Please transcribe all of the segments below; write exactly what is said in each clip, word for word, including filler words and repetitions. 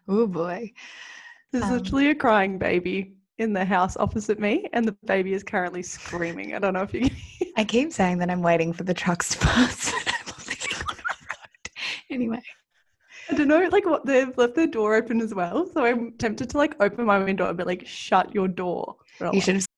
Oh boy. There's Um, literally a crying baby in the house opposite me, and the baby is currently screaming. I don't know if you can hear. I keep saying that I'm waiting for the trucks to pass, but I'm living on a road. Anyway. I don't know, like what they've left their door open as well. So I'm tempted to like open my window and be like, shut your door. You should have.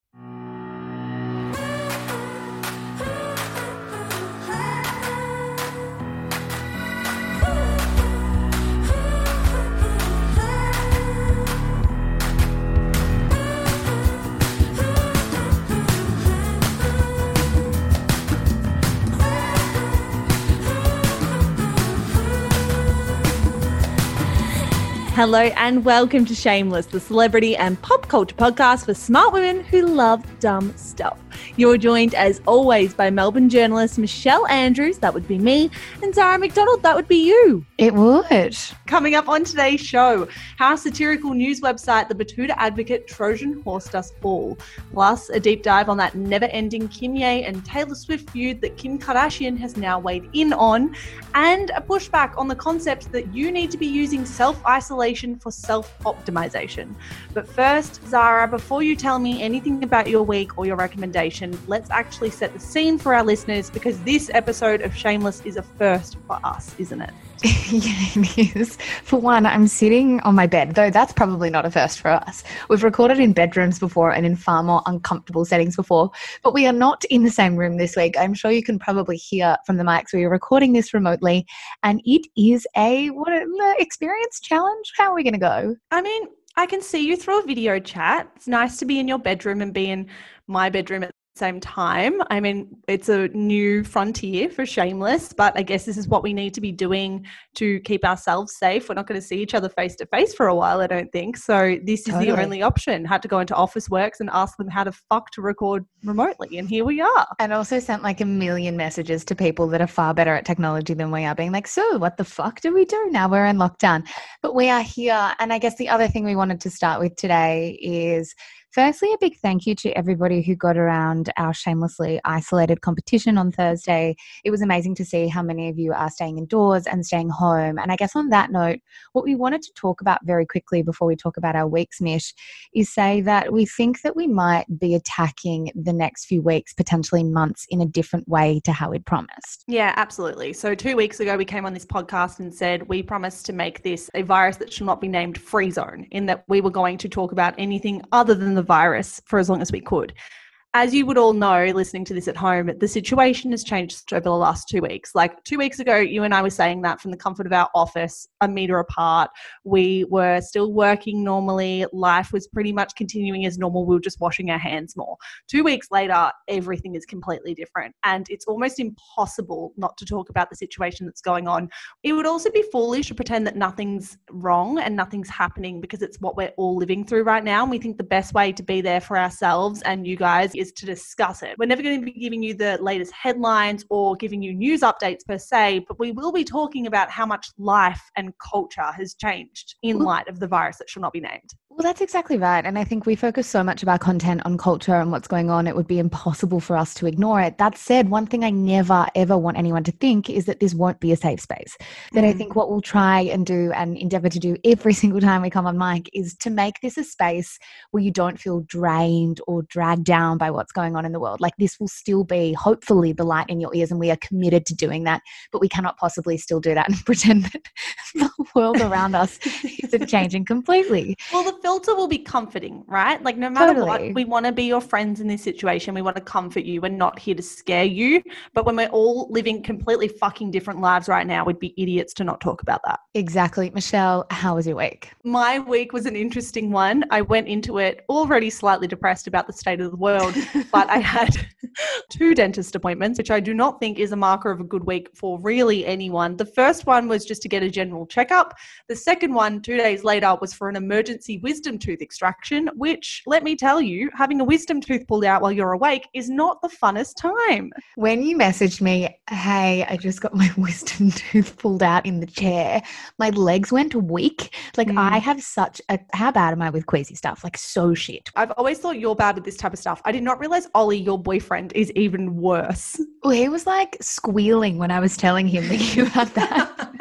Hello and welcome to Shameless, the celebrity and pop culture podcast for smart women who love dumb stuff. You're joined as always by Melbourne journalist Michelle Andrews, that would be me, and Zara McDonald, that would be you. It would. Coming up on today's show, how satirical news website The Batuta Advocate Trojan horsed us all. Plus, a deep dive on that never-ending Kim Ye and Taylor Swift feud that Kim Kardashian has now weighed in on, and a pushback on the concept that you need to be using self-isolation for self-optimization. But first, Zara, before you tell me anything about your week or your recommendation, let's actually set the scene for our listeners, because this episode of Shameless is a first for us, isn't it? Yeah, it is. For one, I'm sitting on my bed, though that's probably not a first for us. We've recorded in bedrooms before and in far more uncomfortable settings before, but we are not in the same room this week. I'm sure you can probably hear from the mics. We are recording this remotely, and it is a what an experience challenge. How are we going to go? I mean, I can see you through a video chat. It's nice to be in your bedroom and be in my bedroom at the same time. I mean, it's a new frontier for Shameless, but I guess this is what we need to be doing to keep ourselves safe. We're not going to see each other face to face for a while, I don't think. So this is Totally. the only option. Had to go into Officeworks and ask them how to fuck to record remotely, and here we are. And also sent like a million messages to people that are far better at technology than we are, being like, so what the fuck do we do now we're in lockdown? But we are here. And I guess the other thing we wanted to start with today is firstly, a big thank you to everybody who got around our Shamelessly Isolated competition on Thursday. It was amazing to see how many of you are staying indoors and staying home. And I guess on that note, what we wanted to talk about very quickly before we talk about our weeks, Mish, is say that we think that we might be attacking the next few weeks, potentially months, in a different way to how we'd promised. Yeah, absolutely. So two weeks ago, we came on this podcast and said we promised to make this a virus that shall not be named free zone, in that we were going to talk about anything other than the virus for as long as we could. As you would all know, listening to this at home, the situation has changed over the last two weeks. Like two weeks ago, you and I were saying that from the comfort of our office, a meter apart. We were still working normally. Life was pretty much continuing as normal. We were just washing our hands more. Two weeks later, everything is completely different. And it's almost impossible not to talk about the situation that's going on. It would also be foolish to pretend that nothing's wrong and nothing's happening, because it's what we're all living through right now. And we think the best way to be there for ourselves and you guys is to discuss it. We're never going to be giving you the latest headlines or giving you news updates per se, but we will be talking about how much life and culture has changed in light of the virus that shall not be named. Well, that's exactly right. And I think we focus so much of our content on culture and what's going on, it would be impossible for us to ignore it. That said, one thing I never, ever want anyone to think is that this won't be a safe space. That mm. I think what we'll try and do and endeavor to do every single time we come on mic is to make this a space where you don't feel drained or dragged down by what's going on in the world. Like, this will still be, hopefully, the light in your ears, and we are committed to doing that, but we cannot possibly still do that and pretend that the world around us isn't changing completely. Well, the filter will be comforting, right? Like, no matter Totally. what, we want to be your friends in this situation. We want to comfort you. We're not here to scare you. But when we're all living completely fucking different lives right now, we'd be idiots to not talk about that. Exactly. Michelle, how was your week? My week was an interesting one. I went into it already slightly depressed about the state of the world, but I had two dentist appointments, which I do not think is a marker of a good week for really anyone. The first one was just to get a general checkup. The second one, two days later, was for an emergency wisdom tooth extraction, which, let me tell you, having a wisdom tooth pulled out while you're awake is not the funnest time. When you messaged me, hey, I just got my wisdom tooth pulled out in the chair, my legs went weak. Like, mm. I have such a, how bad am I with queasy stuff? Like, so shit. I've always thought you're bad with this type of stuff. I did not realize Ollie, your boyfriend, is even worse. Well, he was like squealing when I was telling him that you had that.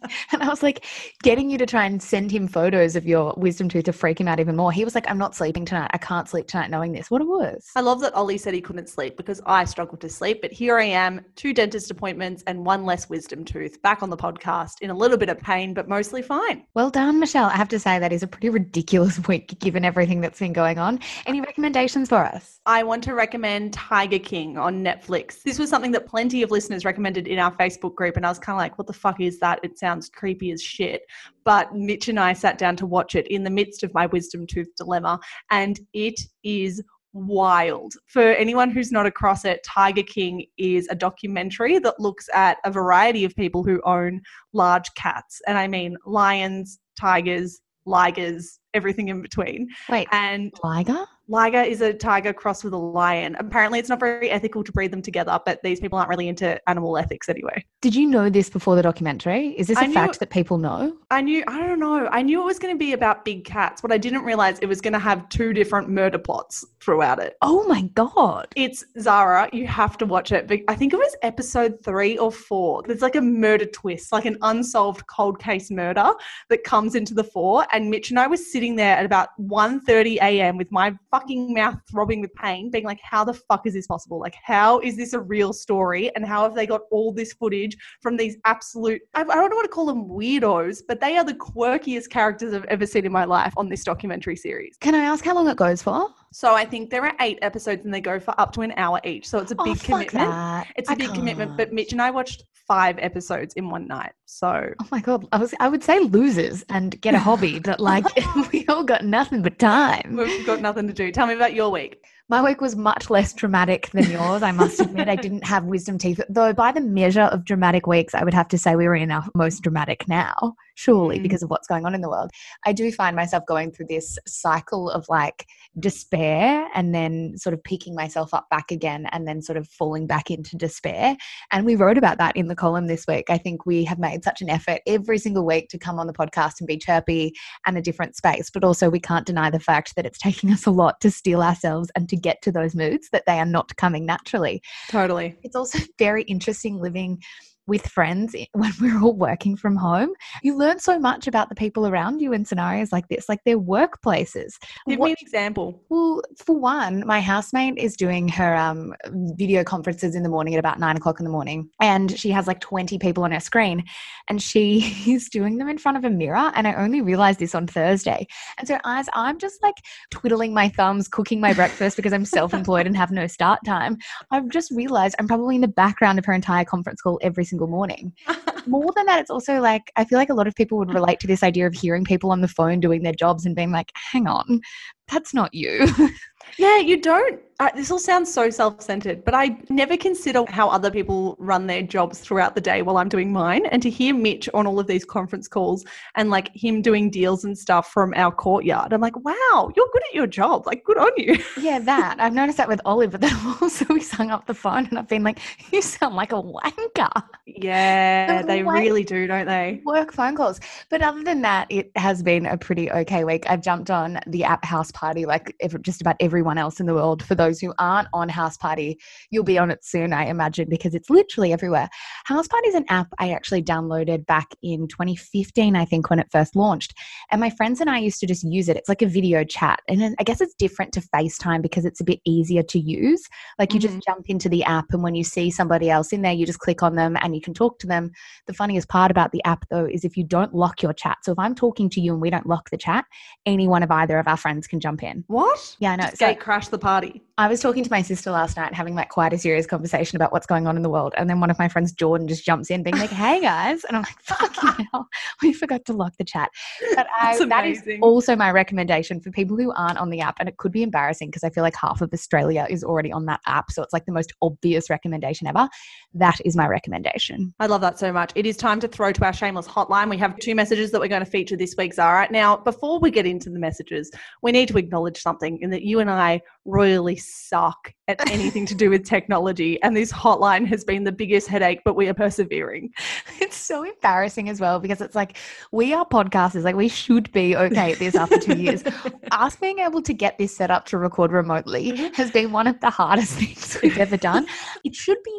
And I was like, getting you to try and send him photos of your wisdom tooth to freak him out even more. He was like, I'm not sleeping tonight. I can't sleep tonight knowing this. What it was. I love that Ollie said he couldn't sleep because I struggled to sleep. But here I am, two dentist appointments and one less wisdom tooth, back on the podcast in a little bit of pain, but mostly fine. Well done, Michelle. I have to say that is a pretty ridiculous week given everything that's been going on. Any recommendations for us? I want to recommend Tiger King on Netflix. This was something that plenty of listeners recommended in our Facebook group, and I was kind of like, what the fuck is that? It sounds creepy as shit. But Mitch and I sat down to watch it in the midst of my wisdom tooth dilemma, and it is wild. For anyone who's not across it, Tiger King is a documentary that looks at a variety of people who own large cats. And I mean lions, tigers, ligers, everything in between. Wait, and liger? Liger is a tiger crossed with a lion. Apparently it's not very ethical to breed them together, but these people aren't really into animal ethics anyway. Did you know this before the documentary? Is this a I knew- fact that people know? I knew, I don't know. I knew it was going to be about big cats, but I didn't realize it was going to have two different murder plots throughout it. Oh my God. It's Zara. You have to watch it. But I think it was episode three or four. There's like a murder twist, like an unsolved cold case murder that comes into the fore. And Mitch and I were sitting there at about one thirty a.m. with my fucking mouth throbbing with pain, being like, how the fuck is this possible? Like, how is this a real story? And how have they got all this footage from these absolute, I, I don't want to call them weirdos, but they are the quirkiest characters I've ever seen in my life on this documentary series. Can I ask how long it goes for? So I think there are eight episodes and they go for up to an hour each. So it's a Oh, big fuck commitment. that. It's a I big commitment. can't. But Mitch and I watched five episodes in one night. So Oh my God. I was I would say losers and get a hobby, but like we all got nothing but time. we've got nothing to do. Tell me about your week. My week was much less dramatic than yours, I must admit. I didn't have wisdom teeth, though by the measure of dramatic weeks, I would have to say we were in our most dramatic now, surely, Mm. because of what's going on in the world. I do find myself going through this cycle of like despair and then sort of picking myself up back again and then sort of falling back into despair. And we wrote about that in the column this week. I think we have made such an effort every single week to come on the podcast and be chirpy and a different space, but also we can't deny the fact that it's taking us a lot to steel ourselves and to get to those moods, that they are not coming naturally. Totally. It's also very interesting living with friends when we're all working from home. You learn so much about the people around you in scenarios like this, like their workplaces. Give What- me an example. well, for one, my housemate is doing her um, video conferences in the morning at about nine o'clock in the morning. And she has like twenty people on her screen. And she is doing them in front of a mirror. And I only realized this on Thursday. And so as I'm just like twiddling my thumbs, cooking my breakfast because I'm self-employed and have no start time, I've just realized I'm probably in the background of her entire conference call every single morning. More than that, it's also like, I feel like a lot of people would relate to this idea of hearing people on the phone doing their jobs and being like, hang on, that's not you. Yeah, you don't. Uh, this all sounds so self-centered, but I never consider how other people run their jobs throughout the day while I'm doing mine. And to hear Mitch on all of these conference calls and like him doing deals and stuff from our courtyard, I'm like, wow, you're good at your job. Like, good on you. Yeah, that. I've noticed that with Ollie, but then also he's hung up the phone and I've been like, you sound like a wanker. Yeah, The they way- really do, don't they? Work phone calls. But other than that, it has been a pretty okay week. I've jumped on the app House Party like ev- just about everyone else in the world. For those who aren't on House Party, you'll be on it soon, I imagine, because it's literally everywhere. House Party is an app I actually downloaded back in twenty fifteen, I think, when it first launched. And my friends and I used to just use it. It's like a video chat. And then I guess it's different to FaceTime because it's a bit easier to use. Like you Mhm. just jump into the app and when you see somebody else in there, you just click on them and you can talk to them. The funniest part about the app, though, is if you don't lock your chat. So if I'm talking to you and we don't lock the chat, any one of either of our friends can jump in. What? Yeah, I know. Just So gate crash the party. I was talking to my sister last night, having like quite a serious conversation about what's going on in the world. And then one of my friends, Jordan, just jumps in being like, hey guys. And I'm like, fucking hell, we forgot to lock the chat. But I, That's that is amazing. also my recommendation for people who aren't on the app. And it could be embarrassing because I feel like half of Australia is already on that app. So it's like the most obvious recommendation ever. That is my recommendation. I love that so much. It is time to throw to our shameless hotline. We have two messages that we're going to feature this week, Zara. Now, before we get into the messages, we need to acknowledge something in that you and I royally suck at anything to do with technology. And this hotline has been the biggest headache, but we are persevering. It's so embarrassing as well because it's like we are podcasters, like we should be okay at this after two years. Us being able to get this set up to record remotely has been one of the hardest things we've ever done. It should be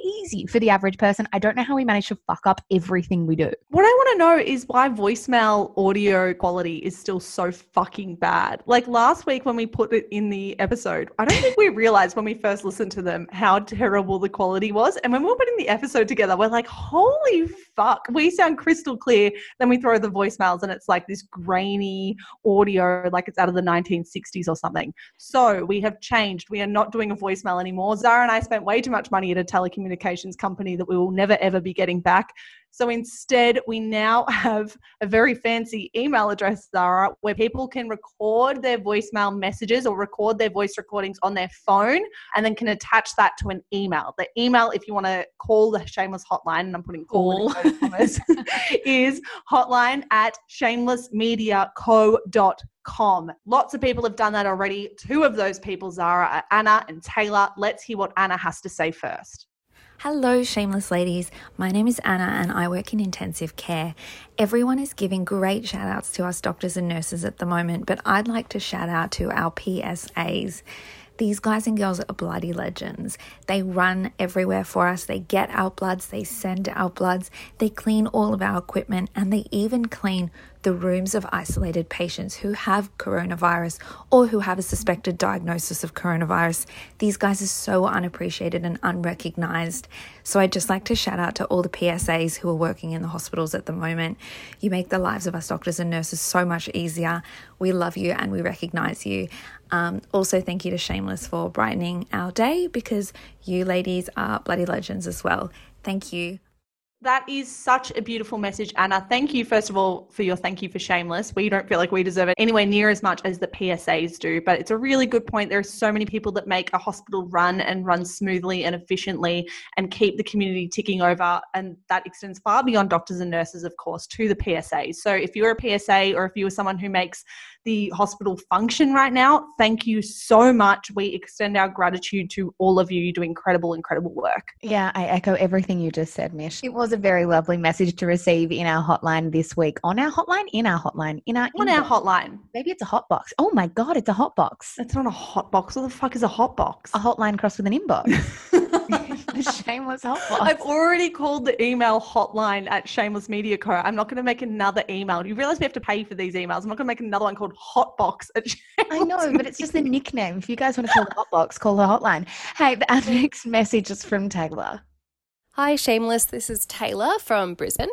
easy for the average person. I don't know how we manage to fuck up everything we do. What I want to know is why voicemail audio quality is still so fucking bad. Like last week when we put it in the episode, I don't think we realized when we first listened to them how terrible the quality was. And when we were putting the episode together, we're like, holy fuck, we sound crystal clear. Then we throw the voicemails and it's like this grainy audio, like it's out of the nineteen sixties or something. So we have changed. We are not doing a voicemail anymore. Zara and I spent way too much money at a telecommunications company that we will never ever be getting back. So instead, we now have a very fancy email address, Zara, where people can record their voicemail messages or record their voice recordings on their phone and then can attach that to an email. The email, if you want to call the Shameless hotline, and I'm putting call, is hotline at shameless media co dot com. Lots of people have done that already. Two of those people, Zara, are Anna and Taylor. Let's hear what Anna has to say first. Hello, Shameless ladies. My name is Anna and I work in intensive care. Everyone is giving great shout outs to us doctors and nurses at the moment, but I'd like to shout out to our P S As. These guys and girls are bloody legends. They run everywhere for us. They get our bloods. They send our bloods. They clean all of our equipment, and they even clean the rooms of isolated patients who have coronavirus or who have a suspected diagnosis of coronavirus. These guys are so unappreciated and unrecognized. So I'd just like to shout out to all the P S As who are working in the hospitals at the moment. You make the lives of us doctors and nurses so much easier. We love you and we recognize you. Um, also, thank you to Shameless for brightening our day, because you ladies are bloody legends as well. Thank you. That is such a beautiful message, Anna. Thank you, first of all, for your thank you for Shameless. We don't feel like we deserve it anywhere near as much as the P S As do, but it's a really good point. There are so many people that make a hospital run and run smoothly and efficiently and keep the community ticking over, and that extends far beyond doctors and nurses, of course, to the P S As. So if you're a P S A or if you're someone who makes the hospital function right now, thank you so much. We extend our gratitude to all of you. You do incredible, incredible work. Yeah, I echo everything you just said, Mish. It was a very lovely message to receive in our hotline this week. On our hotline? In our hotline? In our On inbox. our hotline. Maybe it's a hot box. Oh my God, it's a hot box. It's not a hot box. What the fuck is a hot box? A hotline crossed with an inbox. A Shameless hot box. I've already called the email hotline at Shameless Media Co. I'm not going to make another email. You realize we have to pay for these emails. I'm not going to make another one called Hotbox at Shameless. I know, but it's just a nickname. If you guys want to call the hot box, call the hotline. Hey, our next message is from Taylor. Hi Shameless, this is Taylor from Brisbane.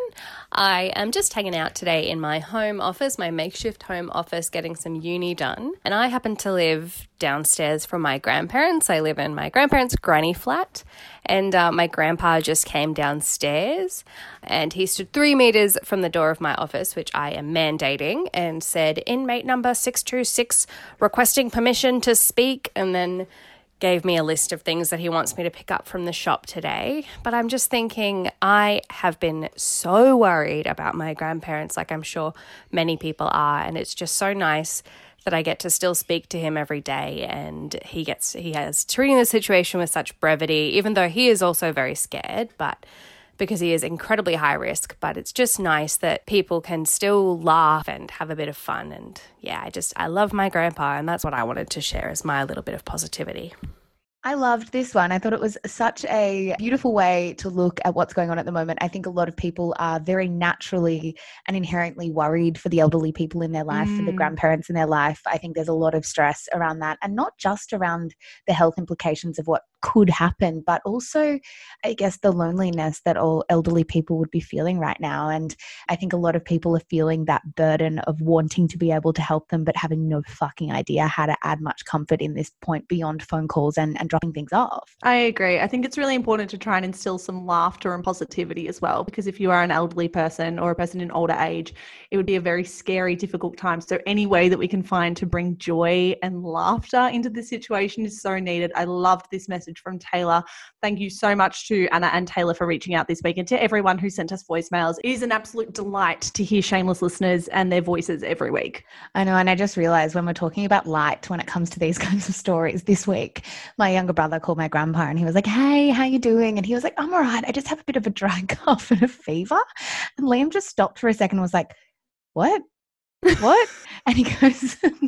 I am just hanging out today in my home office, my makeshift home office, getting some uni done. And I happen to live downstairs from my grandparents. I live in my grandparents' granny flat, and uh, my grandpa just came downstairs and he stood three metres from the door of my office, which I am mandating, and said, inmate number six two six requesting permission to speak, and then gave me a list of things that he wants me to pick up from the shop today. But I'm just thinking, I have been so worried about my grandparents, like I'm sure many people are, and it's just so nice that I get to still speak to him every day, and he gets he has treating the situation with such brevity, even though he is also very scared, but because he is incredibly high risk. But it's just nice that people can still laugh and have a bit of fun. And yeah, I just, I love my grandpa, and that's what I wanted to share as my little bit of positivity. I loved this one. I thought it was such a beautiful way to look at what's going on at the moment. I think a lot of people are very naturally and inherently worried for the elderly people in their life, mm. for the grandparents in their life. I think there's a lot of stress around that, and not just around the health implications of what could happen, but also, I guess, the loneliness that all elderly people would be feeling right now. And I think a lot of people are feeling that burden of wanting to be able to help them, but having no fucking idea how to add much comfort in this point beyond phone calls and, and dropping things off. I agree. I think it's really important to try and instill some laughter and positivity as well, because if you are an elderly person or a person in older age, it would be a very scary, difficult time. So any way that we can find to bring joy and laughter into the situation is so needed. I loved this message from Taylor. Thank you so much to Anna and Taylor for reaching out this week, and to everyone who sent us voicemails. It is an absolute delight to hear Shameless listeners and their voices every week. I know, and I just realized when we're talking about light, when it comes to these kinds of stories this week, my younger brother called my grandpa and he was like, hey, how you doing? And he was like, I'm all right. I just have a bit of a dry cough and a fever. And Liam just stopped for a second and was like, what? What? And he goes,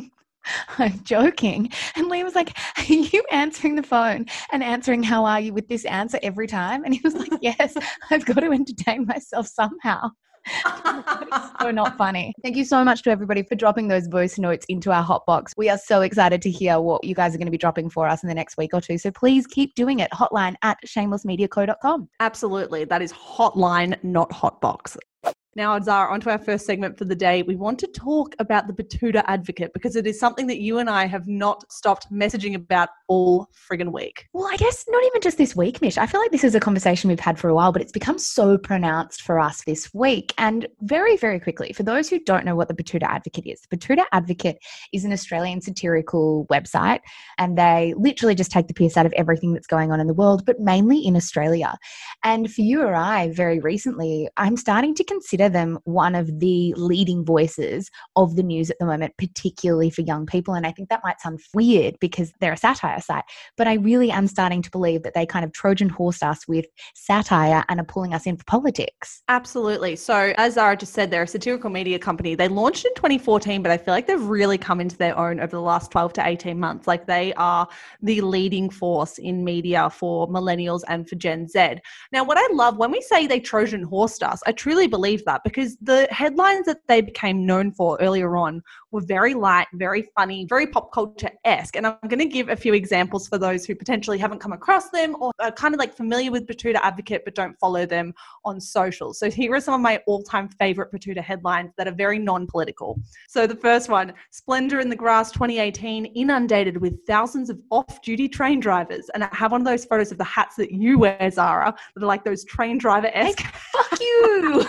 I'm joking. And Liam was like, are you answering the phone and answering how are you with this answer every time? And he was like, yes, I've got to entertain myself somehow. It's so not funny. Thank you so much to everybody for dropping those voice notes into our hotbox. We are so excited to hear what you guys are going to be dropping for us in the next week or two. So please keep doing it. Hotline at shameless media co dot com. Absolutely. That is hotline, not hotbox. Now, Zara, onto our first segment for the day. We want to talk about the Betoota Advocate because it is something that you and I have not stopped messaging about all friggin' week. Well, I guess not even just this week, Mish. I feel like this is a conversation we've had for a while, but it's become so pronounced for us this week. And very, very quickly, for those who don't know what the Betoota Advocate is, the Betoota Advocate is an Australian satirical website, and they literally just take the piss out of everything that's going on in the world, but mainly in Australia. And for you or I, very recently, I'm starting to consider them one of the leading voices of the news at the moment, particularly for young people. And I think that might sound weird because they're a satire site, but I really am starting to believe that they kind of Trojan horsed us with satire and are pulling us in for politics. Absolutely. So as Zara just said, they're a satirical media company. They launched in twenty fourteen, but I feel like they've really come into their own over the last twelve to eighteen months. Like they are the leading force in media for millennials and for Gen Z. Now, what I love when we say they Trojan horsed us, I truly believe that because the headlines that they became known for earlier on were very light, very funny, very pop culture-esque. And I'm going to give a few examples for those who potentially haven't come across them or are kind of like familiar with Betoota Advocate but don't follow them on social. So here are some of my all-time favorite Betoota headlines that are very non-political. So the first one, Splendour in the Grass twenty eighteen inundated with thousands of off-duty train drivers. And I have one of those photos of the hats that you wear, Zara, that are like those train driver-esque. Hey, fuck you!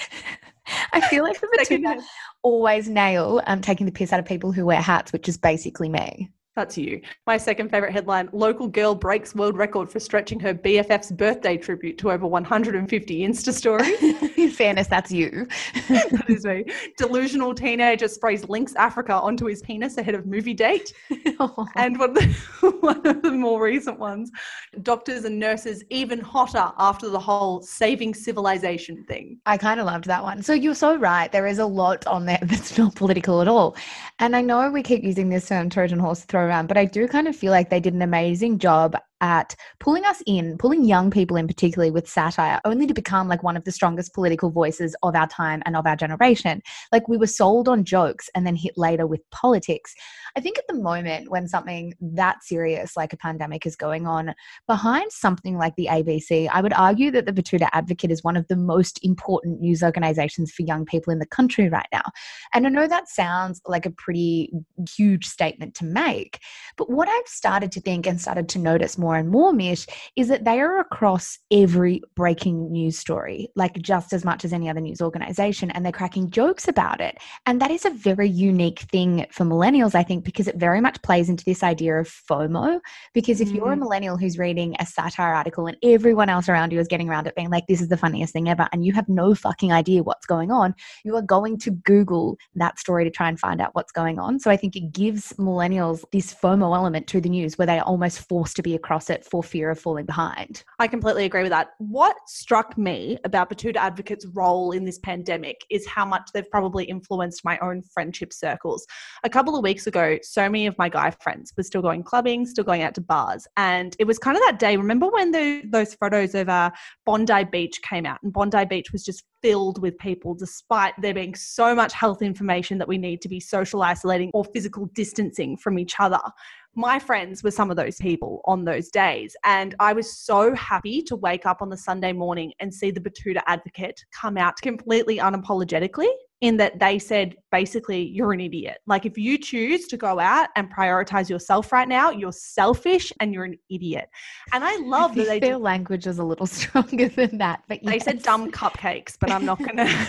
I feel like the Betoota always nail um, taking the piss out of people who wear hats, which is basically me. That's you. My second favorite headline, local girl breaks world record for stretching her B F F's birthday tribute to over one hundred fifty Insta stories. In fairness, that's you. That is me. Delusional teenager sprays Lynx Africa onto his penis ahead of movie date. Oh. And one of, the, one of the more recent ones, doctors and nurses even hotter after the whole saving civilization thing. I kind of loved that one. So you're so right. There is a lot on there that's not political at all. And I know we keep using this term Trojan horse throw around, but I do kind of feel like they did an amazing job at pulling us in, pulling young people in particularly with satire, only to become like one of the strongest political voices of our time and of our generation. Like we were sold on jokes and then hit later with politics. I think at the moment when something that serious like a pandemic is going on, behind something like the A B C, I would argue that the Betoota Advocate is one of the most important news organizations for young people in the country right now. And I know that sounds like a pretty huge statement to make, but what I've started to think and started to notice more and more, Mish, is that they are across every breaking news story, like just as much as any other news organization, and they're cracking jokes about it. And that is a very unique thing for millennials, I think, because it very much plays into this idea of FOMO. Because if mm. you're a millennial who's reading a satire article and everyone else around you is getting around it being like, this is the funniest thing ever, and you have no fucking idea what's going on, you are going to Google that story to try and find out what's going on. So I think it gives millennials this FOMO element to the news where they are almost forced to be across it for fear of falling behind. I completely agree with that. What struck me about Betoota Advocate's role in this pandemic is how much they've probably influenced my own friendship circles. A couple of weeks ago, so many of my guy friends were still going clubbing, still going out to bars. And it was kind of that day, remember when the, those photos of uh, Bondi Beach came out, and Bondi Beach was just filled with people despite there being so much health information that we need to be social isolating or physical distancing from each other. My friends were some of those people on those days. And I was so happy to wake up on the Sunday morning and see the Betoota Advocate come out completely unapologetically, in that they said, basically, you're an idiot. Like if you choose to go out and prioritize yourself right now, you're selfish and you're an idiot. And I love that they- Their language is a little stronger than that. But They yes. said dumb cupcakes, but I'm not going to...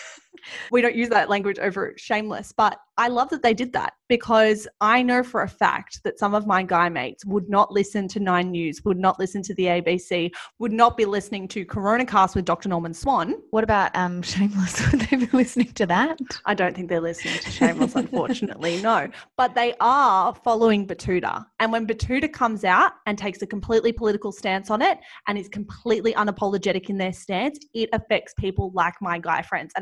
We don't use that language over Shameless, but I love that they did that because I know for a fact that some of my guy mates would not listen to Nine News, would not listen to the A B C, would not be listening to Coronacast with Doctor Norman Swan. What about um, Shameless? Would they be listening to that? I don't think they're listening to Shameless, unfortunately, no. But they are following Betoota. And when Betoota comes out and takes a completely political stance on it and is completely unapologetic in their stance, it affects people like my guy friends. And I'm so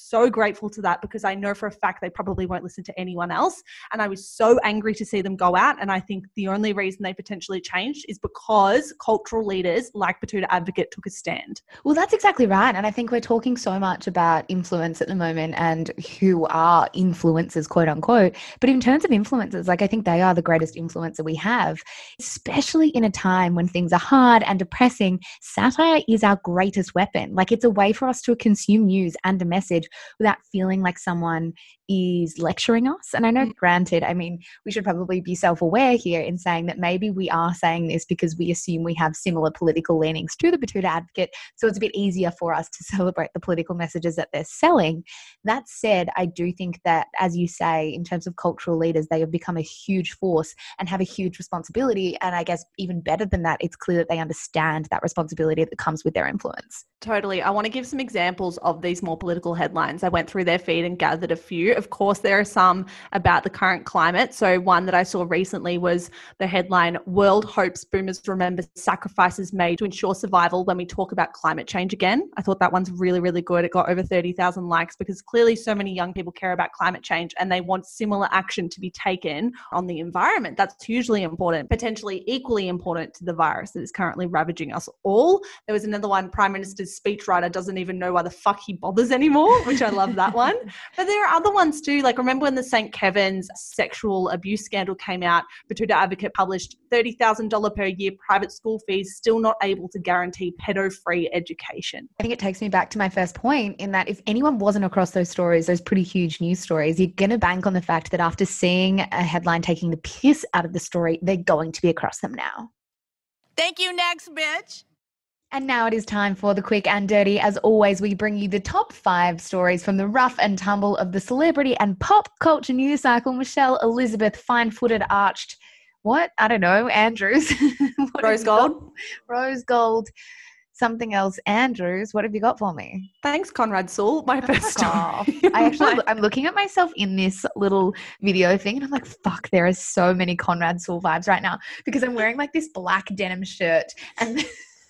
so grateful to that because I know for a fact they probably won't listen to anyone else. And I was so angry to see them go out. And I think the only reason they potentially changed is because cultural leaders like Batuta Advocate took a stand. Well, that's exactly right. And I think we're talking so much about influence at the moment and who are influencers, quote unquote. But in terms of influencers, like I think they are the greatest influencer we have, especially in a time when things are hard and depressing. Satire is our greatest weapon. Like it's a way for us to consume news and a message without feeling like someone is lecturing us. And I know, granted, I mean, we should probably be self-aware here in saying that maybe we are saying this because we assume we have similar political leanings to the Batuta Advocate, so it's a bit easier for us to celebrate the political messages that they're selling. That said, I do think that, as you say, in terms of cultural leaders, they have become a huge force and have a huge responsibility. And I guess even better than that, it's clear that they understand that responsibility that comes with their influence. Totally. I want to give some examples of these more political headlines. I went through their feed and gathered a few. Of course, there are some about the current climate. So one that I saw recently was the headline, World Hopes Boomers Remember Sacrifices Made to Ensure Survival When We Talk About Climate Change Again. I thought that one's really, really good. It got over thirty thousand likes because clearly so many young people care about climate change and they want similar action to be taken on the environment. That's hugely important, potentially equally important to the virus that is currently ravaging us all. There was another one, Prime Minister's speechwriter doesn't even know why the fuck he bothers anymore, which I love that one. But there are other ones too. Like remember when the Saint Kevin's sexual abuse scandal came out, Batuta Advocate published thirty thousand dollars per year private school fees, still not able to guarantee pedo-free education. I think it takes me back to my first point in that if anyone wasn't across those stories, those pretty huge news stories, you're going to bank on the fact that after seeing a headline taking the piss out of the story, they're going to be across them now. Thank you, next bitch. And now it is time for the quick and dirty. As always, we bring you the top five stories from the rough and tumble of the celebrity and pop culture news cycle. Michelle Elizabeth, fine-footed, arched, what? I don't know, Andrews. Rose gold. Rose gold. Something else. Andrews, what have you got for me? Thanks, Conrad Sewell. My first story. I actually, I'm looking at myself in this little video thing and I'm like, fuck, there are so many Conrad Sewell vibes right now because I'm wearing like this black denim shirt and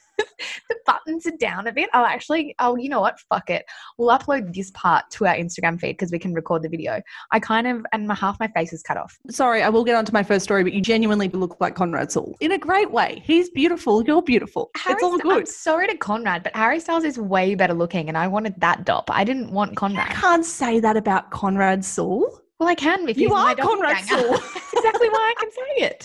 the buttons are down a bit. I'll actually, oh, you know what? Fuck it. We'll upload this part to our Instagram feed because we can record the video. I kind of, and my half my face is cut off. Sorry, I will get on to my first story, but you genuinely look like Conrad Sewell in a great way. He's beautiful. You're beautiful. Harry, it's all good. I'm sorry to Conrad, but Harry Styles is way better looking and I wanted that dop. I didn't want Conrad. I can't say that about Conrad Sewell. Well, I can if you he's are my Conrad Sewell. That's exactly why I can say it.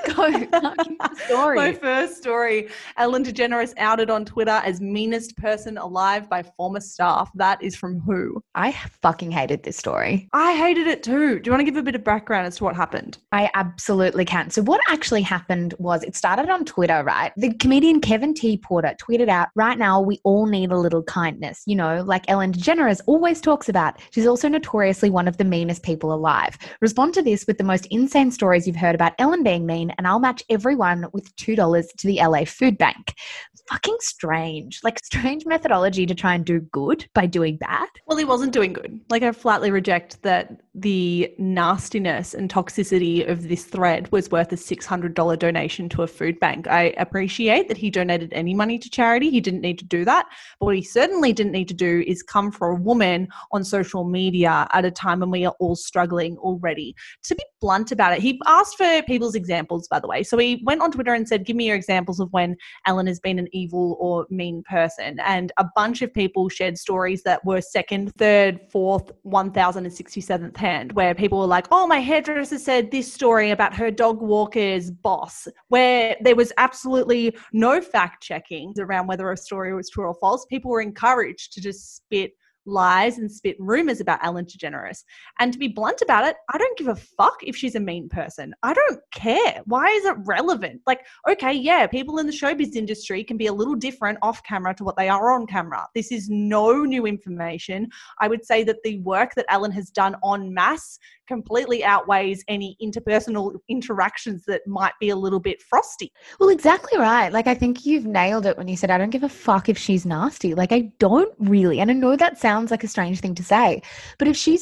Go, story. My first story, Ellen DeGeneres outed on Twitter as meanest person alive by former staff. That is from who? I fucking hated this story. I hated it too. Do you want to give a bit of background as to what happened? I absolutely can. So what actually happened was it started on Twitter, right? The comedian Kevin T. Porter tweeted out, right now we all need a little kindness, you know, like Ellen DeGeneres always talks about. She's also notoriously one of the meanest people alive. Respond to this with the most insane stories you've heard about Ellen being mean and I'll match everyone with two dollars to the L A Food Bank. Fucking strange. Like strange methodology to try and do good by doing bad. Well, he wasn't doing good. Like I flatly reject that the nastiness and toxicity of this thread was worth a six hundred dollars donation to a food bank. I appreciate that he donated any money to charity. He didn't need to do that. But what he certainly didn't need to do is come for a woman on social media at a time when we are all struggling already. To be blunt about it, he asked for people's examples, by the way. So he went on Twitter and said, give me your examples of when Ellen has been an evil or mean person. And a bunch of people shared stories that were second, third, fourth, one thousand sixty-seventh hand, where people were like, oh, my hairdresser said this story about her dog walker's boss, where there was absolutely no fact checking around whether a story was true or false. People were encouraged to just spit lies and spit rumors about Ellen DeGeneres. And to be blunt about it, I don't give a fuck if she's a mean person. I don't care. Why is it relevant? Like, okay, yeah, people in the showbiz industry can be a little different off camera to what they are on camera. This is no new information. I would say that the work that Ellen has done en masse completely outweighs any interpersonal interactions that might be a little bit frosty. Well, exactly right. Like, I think you've nailed it when you said, I don't give a fuck if she's nasty. Like, I don't really. And I know that sounds like a strange thing to say, but if she's not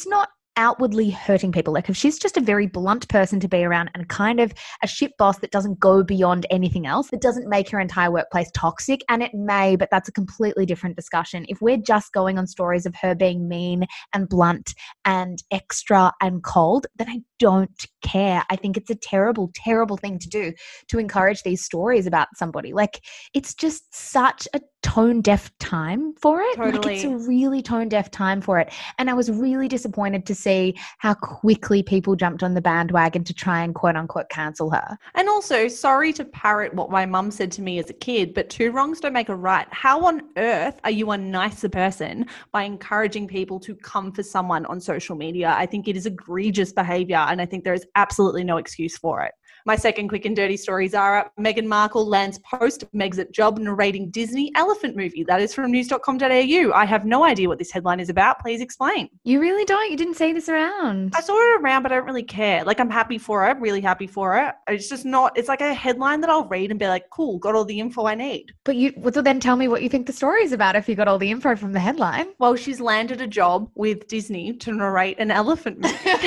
outwardly hurting people. Like if she's just a very blunt person to be around and kind of a shit boss that doesn't go beyond anything else, that doesn't make her entire workplace toxic, and it may, but that's a completely different discussion. If we're just going on stories of her being mean and blunt and extra and cold, then I don't care. I think it's a terrible, terrible thing to do, to encourage these stories about somebody. Like it's just such a tone deaf time for it. Totally. Like it's a really tone deaf time for it. And I was really disappointed to see how quickly people jumped on the bandwagon to try and quote unquote cancel her. And also, sorry to parrot what my mum said to me as a kid, but two wrongs don't make a right. How on earth are you a nicer person by encouraging people to come for someone on social media? I think it is egregious behaviour, and I think there is absolutely no excuse for it. My second quick and dirty stories are Meghan Markle lands post-Megxit job narrating Disney elephant movie. That is from news dot com dot a u. I have no idea what this headline is about. Please explain. You really don't? You didn't see this around? I saw it around, but I don't really care. Like, I'm happy for it, really happy for it. It's just not, it's like a headline that I'll read and be like, cool, got all the info I need. But you, well, so then tell me what you think the story is about if you got all the info from the headline. Well, she's landed a job with Disney to narrate an elephant movie.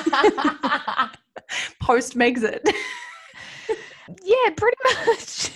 Post-Megxit. Yeah, pretty much.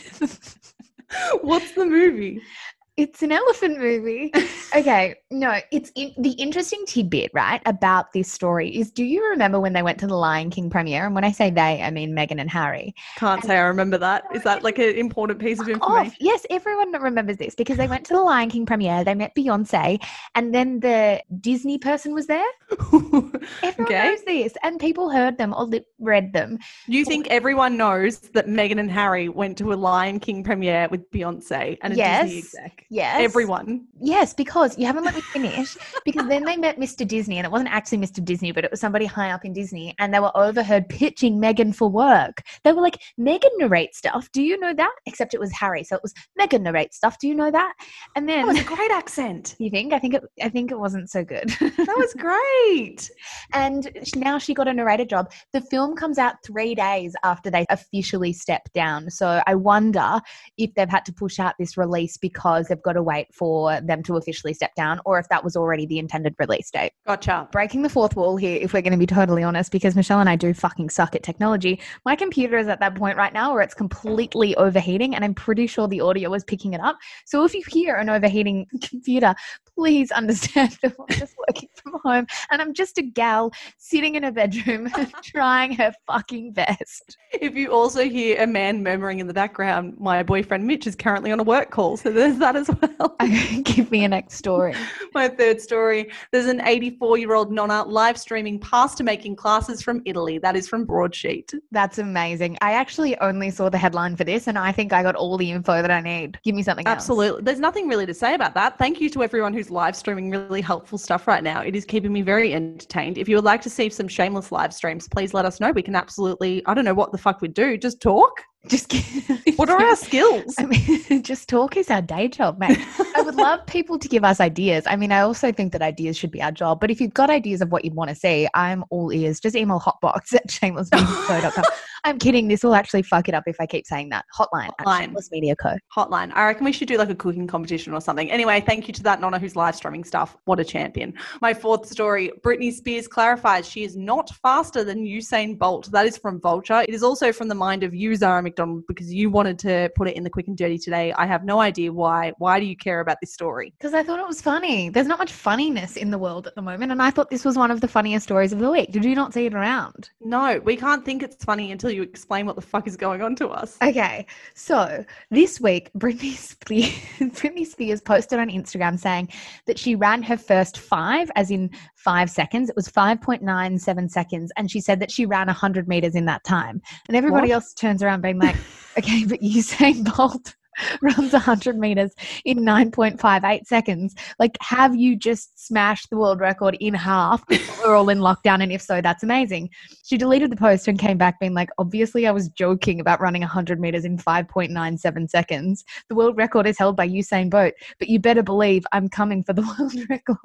What's the movie? It's an elephant movie. Okay, no, it's in, the interesting tidbit, right, about this story is, do you remember when they went to the Lion King premiere? And when I say they, I mean Meghan and Harry. Can't and say I remember that. Is that like an important piece of information? Off. Yes, everyone remembers this because they went to the Lion King premiere, they met Beyonce, and then the Disney person was there. Everyone okay. knows this, and people heard them or lip read them. You think everyone knows that Meghan and Harry went to a Lion King premiere with Beyonce and a yes. Disney exec? Yes. Everyone. Yes, because you haven't let me finish. Because then they met Mister Disney, and it wasn't actually Mister Disney, but it was somebody high up in Disney, and they were overheard pitching Meghan for work. They were like, Meghan narrates stuff. Do you know that? Except it was Harry, so it was Meghan narrates stuff. Do you know that? And then that was a great accent. You think? I think it. I think it wasn't so good. That was great. And now she got a narrator job. The film comes out three days after they officially step down. So I wonder if they've had to push out this release because they've got to wait for them to officially step down, or if that was already the intended release date. Gotcha. Breaking the fourth wall here, if we're going to be totally honest, because Michelle and I do fucking suck at technology. My computer is at that point right now where it's completely overheating, and I'm pretty sure the audio was picking it up. So if you hear an overheating computer, please understand that I'm just working from home and I'm just a gal sitting in a bedroom trying her fucking best. If you also hear a man murmuring in the background, my boyfriend Mitch is currently on a work call, so there's that as well. Give me a next story. My third story, there's an eighty-four-year-old nonna live streaming pasta making classes from Italy. That is from Broadsheet. That's amazing. I actually only saw the headline for this, and I think I got all the info that I need. Give me something else. Absolutely. There's nothing really to say about that. Thank you to everyone who's live streaming really helpful stuff right now. It is keeping me very entertained. If you would like to see some shameless live streams, please let us know. We can absolutely, I don't know what the fuck we'd do. Just talk. Just what are our skills? I mean, just talk is our day job, mate. I would love people to give us ideas. I mean, I also think that ideas should be our job. But if you've got ideas of what you'd want to see, I'm all ears. Just email hotbox at shameless media co dot com. I'm kidding. This will actually fuck it up if I keep saying that. Hotline, Hotline. at Shameless Media Co. Hotline. I reckon we should do like a cooking competition or something. Anyway, thank you to that nonna who's live streaming stuff. What a champion. My fourth story, Britney Spears clarifies she is not faster than Usain Bolt. That is from Vulture. It is also from the mind of you, Zara McDonald, because you wanted to put it in the quick and dirty today. I have no idea why. Why do you care about this story? Because I thought it was funny. There's not much funniness in the world at the moment, and I thought this was one of the funniest stories of the week. Did you not see it around? No, we can't think it's funny until you explain what the fuck is going on to us. Okay, so this week, Britney Spears, Britney Spears posted on Instagram saying that she ran her first five, as in five seconds. It was five point nine seven seconds, and she said that she ran one hundred meters in that time. And everybody what? else turns around being like, okay, but Usain Bolt runs one hundred meters in nine point five eight seconds. Like, have you just smashed the world record in half? We're all in lockdown, and if so, that's amazing. She deleted the post and came back being like, obviously I was joking about running one hundred meters in five point nine seven seconds. The world record is held by Usain Bolt, but you better believe I'm coming for the world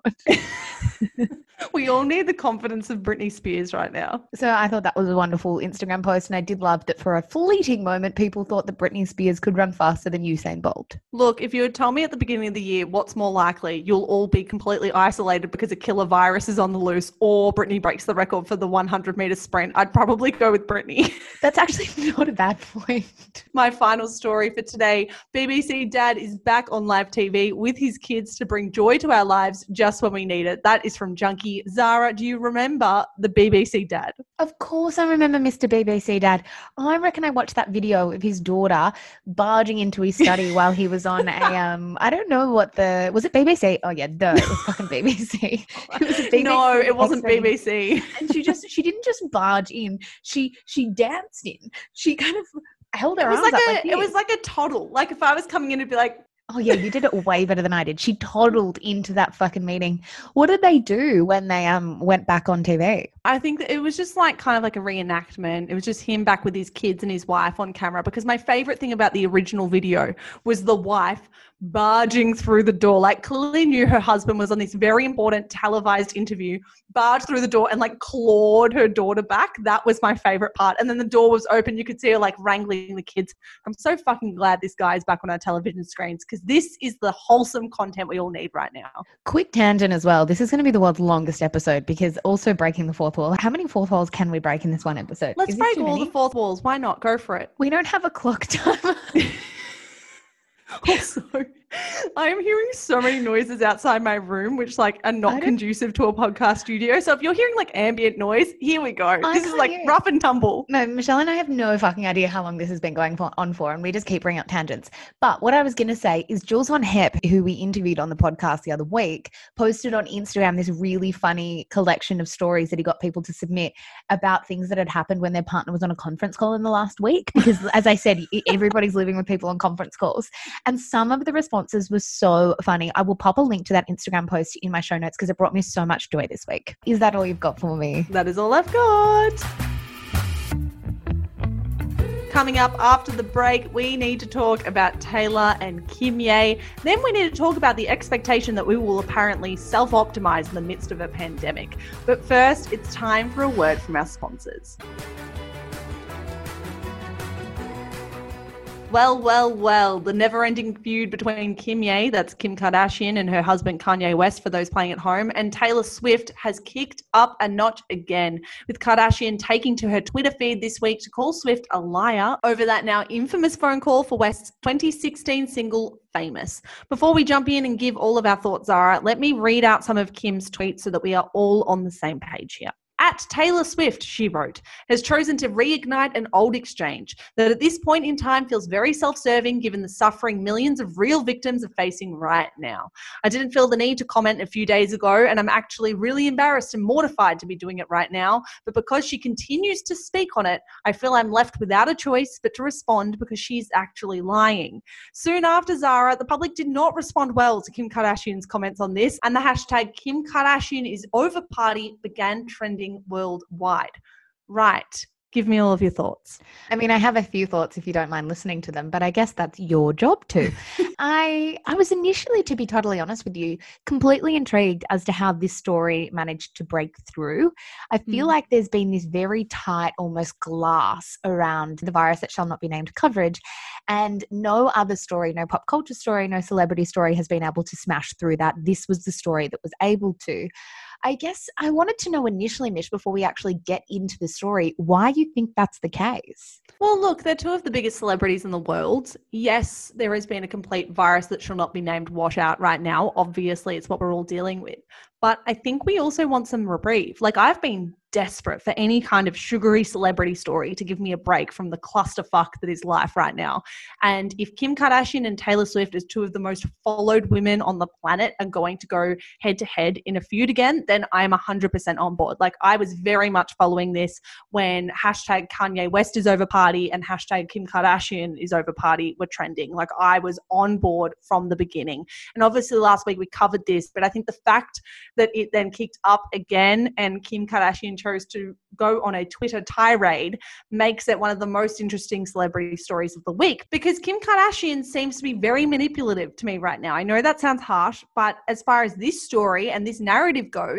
record. We all need the confidence of Britney Spears right now. So I thought that was a wonderful Instagram post, and I did love that for a fleeting moment, people thought that Britney Spears could run faster than than Usain Bolt. Look, if you had told me at the beginning of the year what's more likely, you'll all be completely isolated because a killer virus is on the loose, or Brittany breaks the record for the one hundred meter sprint, I'd probably go with Brittany. That's actually not a bad point. My final story for today, B B C Dad is back on live T V with his kids to bring joy to our lives just when we need it. That is from Junkie. Zara, do you remember the B B C Dad? Of course I remember Mister B B C Dad. I reckon I watched that video of his daughter barging into his study while he was on a, um, I don't know what the, was it B B C? Oh yeah, duh, it was fucking B B C. It was a B B C. No, it wasn't B B C. And she just, she didn't just barge in. She, she danced in. She kind of held her It was arms like up a, like it was like a toddle. Like if I was coming in, it'd be like, oh yeah, you did it way better than I did. She toddled into that fucking meeting. What did they do when they um went back on T V? I think that it was just like kind of like a reenactment. It was just him back with his kids and his wife on camera, because my favorite thing about the original video was the wife barging through the door, like clearly knew her husband was on this very important televised interview, barged through the door and like clawed her daughter back. That was my favorite part. And then the door was open. You could see her like wrangling the kids. I'm so fucking glad this guy is back on our television screens, because this is the wholesome content we all need right now. Quick tangent as well. This is going to be the world's longest episode, because also breaking the fourth wall. How many fourth walls can we break in this one episode? Let's Is this break too all many? the fourth walls. Why not? Go for it. We don't have a clock timer. Also, I am hearing so many noises outside my room, which like are not conducive to a podcast studio. So if you're hearing like ambient noise, here we go. I this is like hear- rough and tumble. No, Michelle and I have no fucking idea how long this has been going for, on for, and we just keep bringing up tangents. But what I was going to say is Jules Von Hepp, who we interviewed on the podcast the other week, posted on Instagram this really funny collection of stories that he got people to submit about things that had happened when their partner was on a conference call in the last week. Because as I said, everybody's living with people on conference calls. And some of the responses were so funny. I will pop a link to that Instagram post in my show notes, because it brought me so much joy this week. Is that all you've got for me? That is all I've got. Coming up after the break, we need to talk about Taylor and Kim Ye. Then we need to talk about the expectation that we will apparently self-optimize in the midst of a pandemic. But first, it's time for a word from our sponsors. Well, well, well, the never-ending feud between Kim Ye, that's Kim Kardashian, and her husband Kanye West, for those playing at home, and Taylor Swift has kicked up a notch again, with Kardashian taking to her Twitter feed this week to call Swift a liar over that now infamous phone call for West's twenty sixteen single Famous. Before we jump in and give all of our thoughts, Zara, let me read out some of Kim's tweets so that we are all on the same page here. At Taylor Swift, she wrote, has chosen to reignite an old exchange that at this point in time feels very self-serving given the suffering millions of real victims are facing right now. I didn't feel the need to comment a few days ago, and I'm actually really embarrassed and mortified to be doing it right now, but because she continues to speak on it, I feel I'm left without a choice but to respond because she's actually lying. Soon after Zara, the public did not respond well to Kim Kardashian's comments on this, and the hashtag Kim Kardashian is over party began trending worldwide. Right. Give me all of your thoughts. I mean, I have a few thoughts if you don't mind listening to them, but I guess that's your job too. I I was initially, to be totally honest with you, completely intrigued as to how this story managed to break through. I feel Mm. like there's been this very tight, almost glass around the virus that shall not be named coverage, and no other story, no pop culture story, no celebrity story has been able to smash through that. This was the story that was able to. I guess I wanted to know initially, Mish, before we actually get into the story, why you think that's the case. Well, look, they're two of the biggest celebrities in the world. Yes, there has been a complete virus that shall not be named washout right now. Obviously, it's what we're all dealing with. But I think we also want some reprieve. Like, I've been desperate for any kind of sugary celebrity story to give me a break from the clusterfuck that is life right now. And if Kim Kardashian and Taylor Swift, as two of the most followed women on the planet, are going to go head to head in a feud again, then I'm one hundred percent on board. Like, I was very much following this when hashtag Kanye West is over party and hashtag Kim Kardashian is over party were trending. Like, I was on board from the beginning. And obviously last week we covered this, but I think the fact that it then kicked up again and Kim Kardashian chose to go on a Twitter tirade makes it one of the most interesting celebrity stories of the week, because Kim Kardashian seems to be very manipulative to me right now. I know that sounds harsh, but as far as this story and this narrative goes,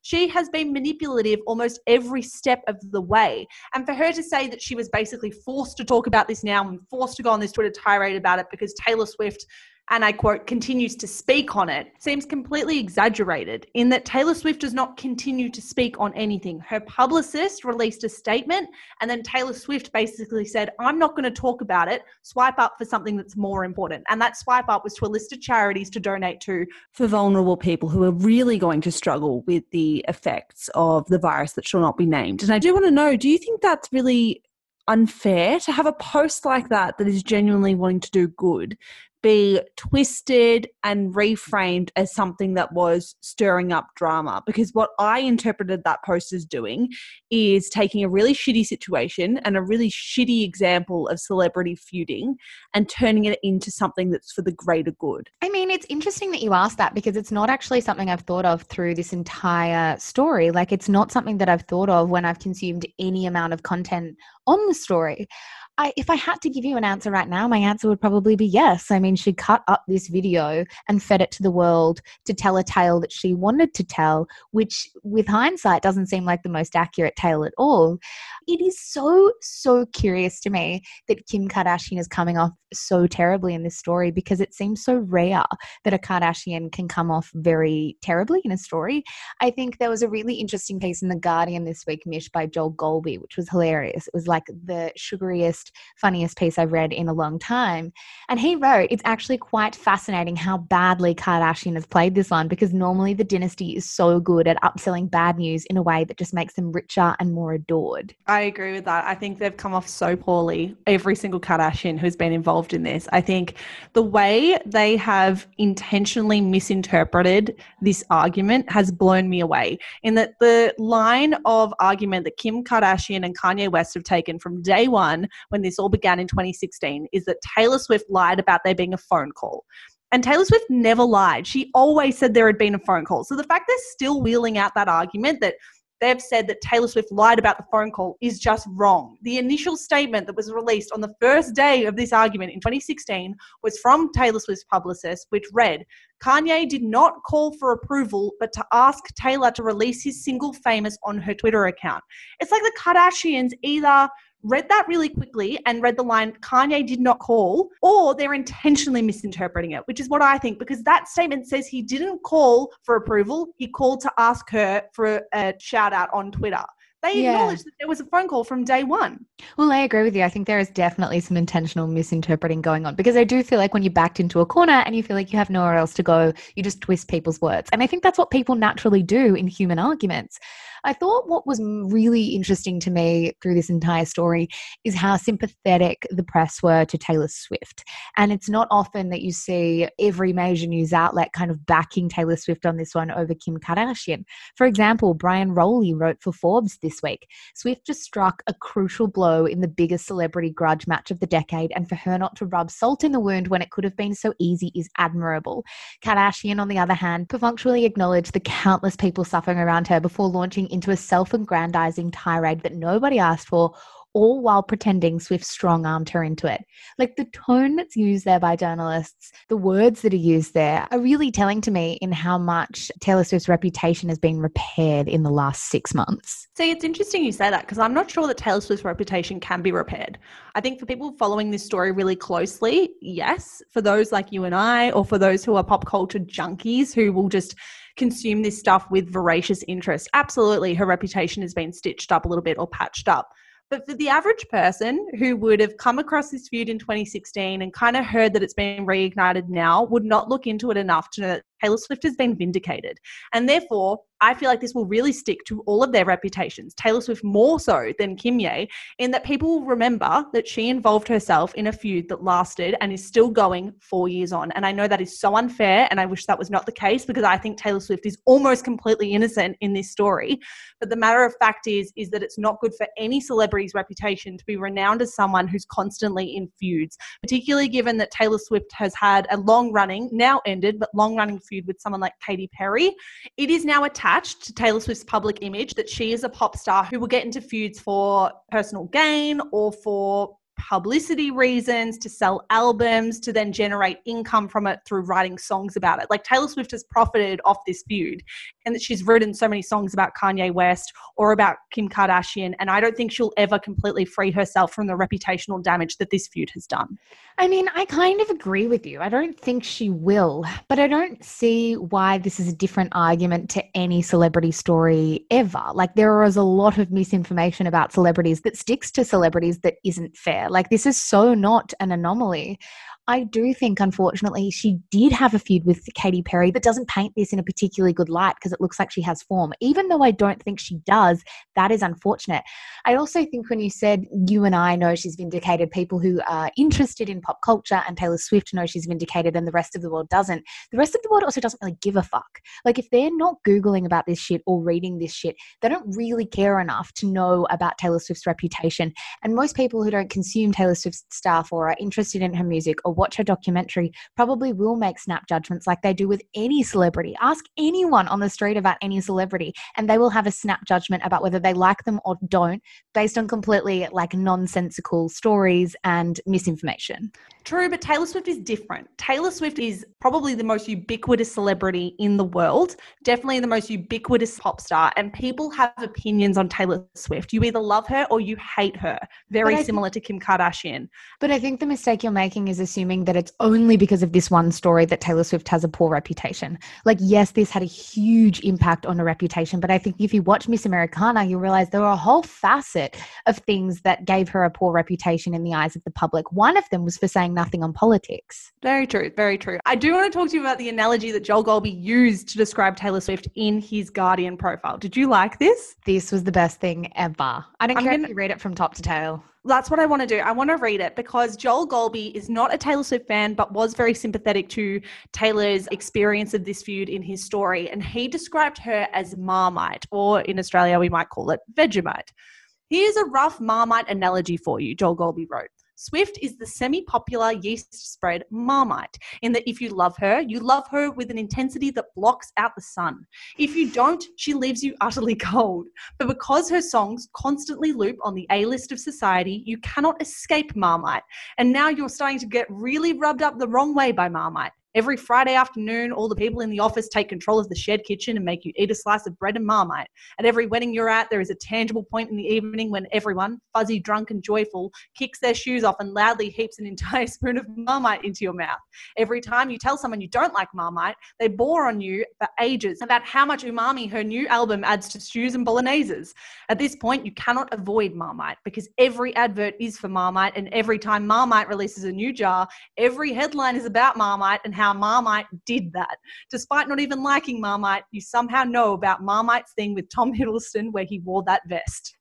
she has been manipulative almost every step of the way. And for her to say that she was basically forced to talk about this now and forced to go on this Twitter tirade about it because Taylor Swift, and I quote, continues to speak on it, seems completely exaggerated in that Taylor Swift does not continue to speak on anything. Her publicist released a statement and then Taylor Swift basically said, I'm not going to talk about it, swipe up for something that's more important. And that swipe up was to a list of charities to donate to. For vulnerable people who are really going to struggle with the effects of the virus that shall not be named. And I do want to know, do you think that's really unfair to have a post like that that is genuinely wanting to do good be twisted and reframed as something that was stirring up drama? Because what I interpreted that post as doing is taking a really shitty situation and a really shitty example of celebrity feuding and turning it into something that's for the greater good. I mean, it's interesting that you asked that because it's not actually something I've thought of through this entire story. Like, it's not something that I've thought of when I've consumed any amount of content on the story. I, if I had to give you an answer right now, my answer would probably be yes. I mean, she cut up this video and fed it to the world to tell a tale that she wanted to tell, which with hindsight doesn't seem like the most accurate tale at all. It is so, so curious to me that Kim Kardashian is coming off so terribly in this story because it seems so rare that a Kardashian can come off very terribly in a story. I think there was a really interesting piece in The Guardian this week, Mish, by Joel Golby, which was hilarious. It was like the sugariest, funniest piece I've read in a long time. And he wrote, it's actually quite fascinating how badly Kardashian has played this one because normally the dynasty is so good at upselling bad news in a way that just makes them richer and more adored. I agree with that. I think they've come off so poorly, every single Kardashian who's been involved in this. I think the way they have intentionally misinterpreted this argument has blown me away, in that the line of argument that Kim Kardashian and Kanye West have taken from day one when this all began in twenty sixteen is that Taylor Swift lied about there being a phone call. And Taylor Swift never lied. She always said there had been a phone call. So the fact they're still wheeling out that argument that they've said that Taylor Swift lied about the phone call is just wrong. The initial statement that was released on the first day of this argument in twenty sixteen was from Taylor Swift's publicist, which read, Kanye did not call for approval, but to ask Taylor to release his single Famous on her Twitter account. It's like the Kardashians either read that really quickly and read the line, Kanye did not call, or they're intentionally misinterpreting it, which is what I think, because that statement says he didn't call for approval. He called to ask her for a shout out on Twitter. They Yeah. acknowledged that there was a phone call from day one. Well, I agree with you. I think there is definitely some intentional misinterpreting going on because I do feel like when you're backed into a corner and you feel like you have nowhere else to go, you just twist people's words. And I think that's what people naturally do in human arguments. I thought what was really interesting to me through this entire story is how sympathetic the press were to Taylor Swift. And it's not often that you see every major news outlet kind of backing Taylor Swift on this one over Kim Kardashian. For example, Brian Rowley wrote for Forbes this week, Swift just struck a crucial blow in the biggest celebrity grudge match of the decade, and for her not to rub salt in the wound when it could have been so easy is admirable. Kardashian, on the other hand, perfunctorily acknowledged the countless people suffering around her before launching into a self-aggrandizing tirade that nobody asked for, all while pretending Swift strong-armed her into it. Like, the tone that's used there by journalists, the words that are used there are really telling to me in how much Taylor Swift's reputation has been repaired in the last six months. See, it's interesting you say that because I'm not sure that Taylor Swift's reputation can be repaired. I think for people following this story really closely, yes. For those like you and I, or for those who are pop culture junkies who will just consume this stuff with voracious interest, absolutely her reputation has been stitched up a little bit or patched up. But for the average person who would have come across this feud in twenty sixteen and kind of heard that it's been reignited now, would not look into it enough to know that Taylor Swift has been vindicated. And therefore, I feel like this will really stick to all of their reputations, Taylor Swift more so than Kimye, in that people will remember that she involved herself in a feud that lasted and is still going four years on. And I know that is so unfair, and I wish that was not the case because I think Taylor Swift is almost completely innocent in this story. But the matter of fact is, is that it's not good for any celebrity's reputation to be renowned as someone who's constantly in feuds, particularly given that Taylor Swift has had a long-running, now ended, but long-running feud with someone like Katy Perry. It is now attached to Taylor Swift's public image that she is a pop star who will get into feuds for personal gain or for publicity reasons, to sell albums, to then generate income from it through writing songs about it. Like Taylor Swift has profited off this feud, and that she's written so many songs about Kanye West or about Kim Kardashian, and I don't think she'll ever completely free herself from the reputational damage that this feud has done. I mean, I kind of agree with you. I don't think she will, but I don't see why this is a different argument to any celebrity story ever. Like, there is a lot of misinformation about celebrities that sticks to celebrities that isn't fair. Like, this is so not an anomaly. I do think, unfortunately, she did have a feud with Katy Perry that doesn't paint this in a particularly good light because it looks like she has form. Even though I don't think she does, that is unfortunate. I also think when you said you and I know she's vindicated, people who are interested in pop culture and Taylor Swift know she's vindicated and the rest of the world doesn't, the rest of the world also doesn't really give a fuck. Like, if they're not Googling about this shit or reading this shit, they don't really care enough to know about Taylor Swift's reputation. And most people who don't consume Taylor Swift's stuff or are interested in her music or watch her documentary probably will make snap judgments like they do with any celebrity. Ask anyone on the street about any celebrity and they will have a snap judgment about whether they like them or don't based on completely like nonsensical stories and misinformation. True, but Taylor Swift is different. Taylor Swift is probably the most ubiquitous celebrity in the world, definitely the most ubiquitous pop star, and people have opinions on Taylor Swift. You either love her or you hate her, very similar to Kim Kardashian. But I think the mistake you're making is assuming that it's only because of this one story that Taylor Swift has a poor reputation. Like, yes, this had a huge impact on her reputation, but I think if you watch Miss Americana, you'll realize there were a whole facet of things that gave her a poor reputation in the eyes of the public. One of them was for saying nothing on politics. Very true, very true. I do want to talk to you about the analogy that Joel Golby used to describe Taylor Swift in his Guardian profile. Did you like this? This was the best thing ever. I don't I'm care gonna- if you read it from top to tail. That's what I want to do. I want to read it because Joel Golby is not a Taylor Swift fan, but was very sympathetic to Taylor's experience of this feud in his story. And he described her as Marmite, or in Australia, we might call it Vegemite. Here's a rough Marmite analogy for you, Joel Golby wrote. Swift is the semi-popular yeast spread Marmite, in that if you love her, you love her with an intensity that blocks out the sun. If you don't, she leaves you utterly cold. But because her songs constantly loop on the A-list of society, you cannot escape Marmite. And now you're starting to get really rubbed up the wrong way by Marmite. Every Friday afternoon, all the people in the office take control of the shared kitchen and make you eat a slice of bread and Marmite. At every wedding you're at, there is a tangible point in the evening when everyone, fuzzy, drunk and joyful, kicks their shoes off and loudly heaps an entire spoon of Marmite into your mouth. Every time you tell someone you don't like Marmite, they bore on you for ages about how much umami her new album adds to stews and bologneses. At this point, you cannot avoid Marmite because every advert is for Marmite, and every time Marmite releases a new jar, every headline is about Marmite and how Marmite did that. Despite not even liking Marmite, you somehow know about Marmite's thing with Tom Hiddleston where he wore that vest.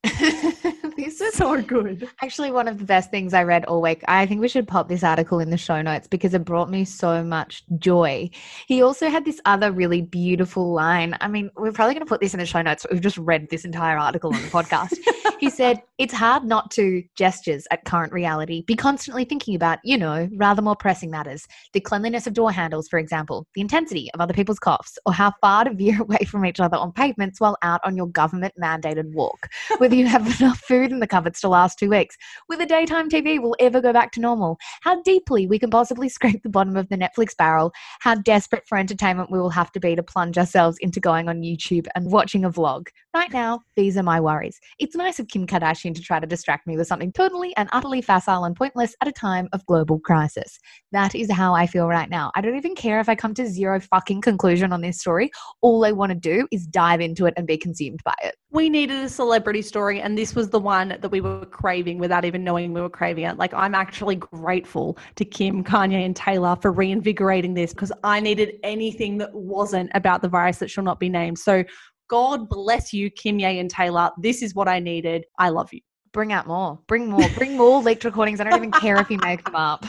This is So good. actually one of the best things I read all week. I think we should pop this article in the show notes because it brought me so much joy. He also had this other really beautiful line. I mean, we're probably going to put this in the show notes, but we've just read this entire article on the podcast. He said, it's hard not to gestures at current reality, be constantly thinking about, you know, rather more pressing matters. The cleanliness of door handles, for example, the intensity of other people's coughs, or how far to veer away from each other on pavements while out on your government-mandated walk. Whether you have enough food in the cupboards to last two weeks, whether daytime T V will ever go back to normal, how deeply we can possibly scrape the bottom of the Netflix barrel, how desperate for entertainment we will have to be to plunge ourselves into going on YouTube and watching a vlog. Right now, these are my worries. It's nice of Kim Kardashian to try to distract me with something totally and utterly facile and pointless at a time of global crisis. That is how I feel right now. I don't even care if I come to zero fucking conclusion on this story. All I want to do is dive into it and be consumed by it. We needed a celebrity story, and this was the one that we were craving without even knowing we were craving it. Like, I'm actually grateful to Kim, Kanye, and Taylor for reinvigorating this because I needed anything that wasn't about the virus that shall not be named. So God bless you, Kim, Ye, and Taylor. This is what I needed. I love you. Bring out more. Bring more. Bring more leaked recordings. I don't even care if you make them up.